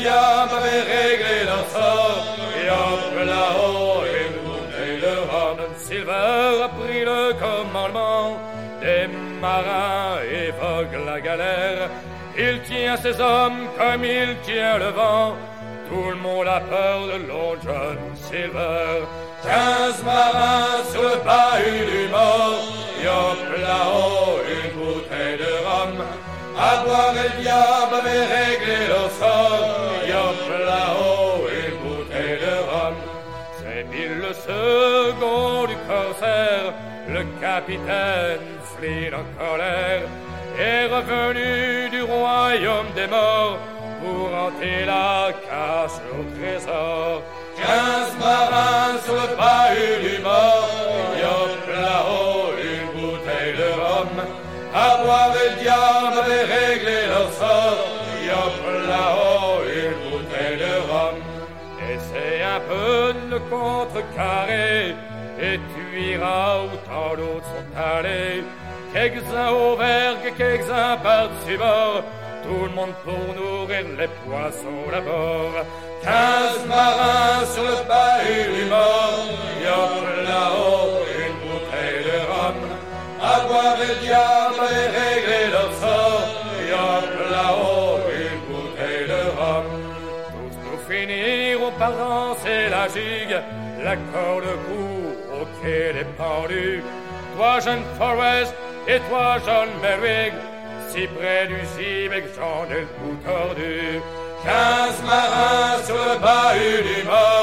diable avait réglé leur sort. Et hop là-haut, une bouteille de rhum. Silver a pris le commandement des marins et vogue la galère. Il tient ses hommes comme il tient le vent. Tout le monde a peur de Long John Silver. 15 marins sur le bahut du mort. Et hop là-haut, une bouteille de rhum. À boire et le diable avait réglé leur sort. Et hop là-haut, une bouteille de rhum. C'est Bill le second du corsaire. Le capitaine Flynn en colère est revenu du royaume des morts pour hanter la cache au trésor. 15 marins sur le bahut du mort. Et hop là-haut, une bouteille de rhum. À boire et le diable avait réglé leur sort. Et hop là-haut, une bouteille de rhum. Essaie un peu de le contrecarrer et tu iras où tant d'autres sont allés. Quelques-uns au vergue, quelques-uns par-dessus bord. Tout le monde pour nourrir les poissons d'abord. 15 marins sur le bahut du mort. Et hop là-haut, une bouteille de rhum. À boire et le diable avait réglé leur sort. Et hop là-haut, une bouteille de rhum. Tous nous finirons par lancer la gigue, la corde au cou, au quai des pendus. Toi, jeune Forrest, et toi, John Merrick, si près du gibet que j'en ai le bout tordu. 15 marins sur le bahut du mort.